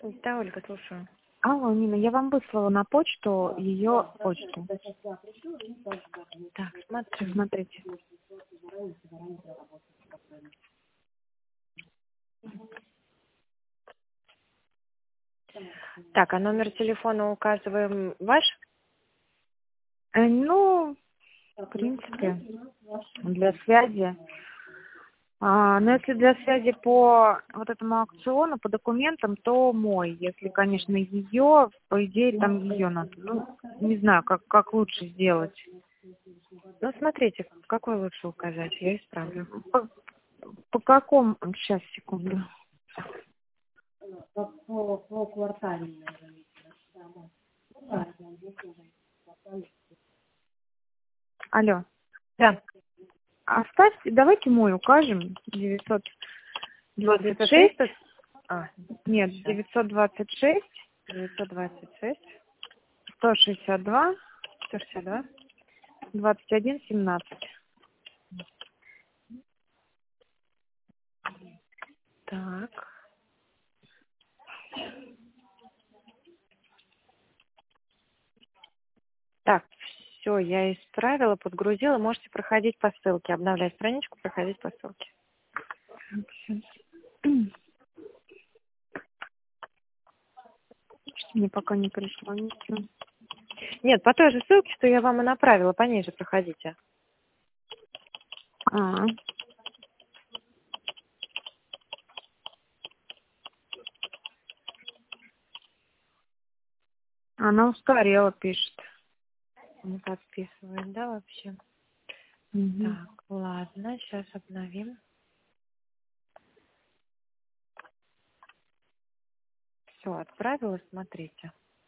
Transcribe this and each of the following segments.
Да, Ольга, слушаю. Алло, Нина, я вам выслала на почту ее почту. Так, смотрю. Смотрите. Так, а номер телефона указываем ваш? Ну, в принципе, для связи. Но если для связи по вот этому аукциону, по документам, то мой. Если, конечно, ее, по идее, там ее надо. Ну, не знаю, как лучше сделать. Ну, смотрите, какой лучше указать, я исправлю. По какому? Сейчас, секунду. По квартальному. Алло. Да. Оставьте, давайте мой укажем. 926. Нет, 926. 926. 162. 162. 21 17. Так. Так, все, я исправила, подгрузила. Можете проходить по ссылке, обновлять страничку, проходить по ссылке. Мне пока не пришло ничего. Нет, по той же ссылке, что я вам и направила, по ней же проходите. Она устарела, пишет. Не подписывает, да, вообще? Угу. Так, ладно, сейчас обновим. Все, отправила, смотрите.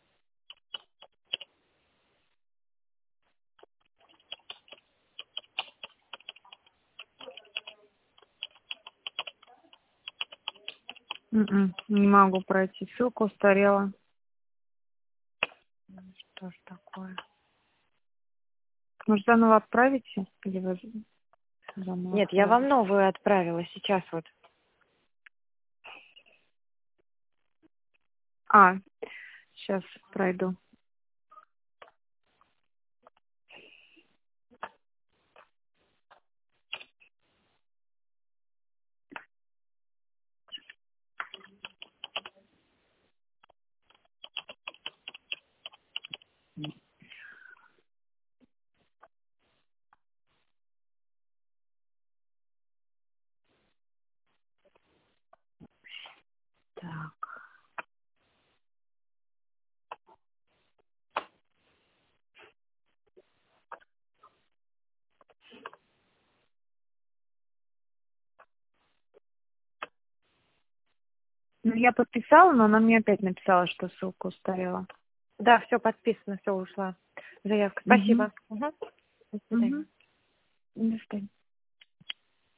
Не могу пройти. Ссылка устарела. Что ж такое? Может, заново отправите? Или вы заново Нет, я вам отправите? новую отправила сейчас вот. Сейчас пройду. Так. Ну, я подписала, но она мне опять написала, что ссылка устарела. Да, все подписано, все ушла. Заявка. Спасибо. Угу. До свидания. До свидания.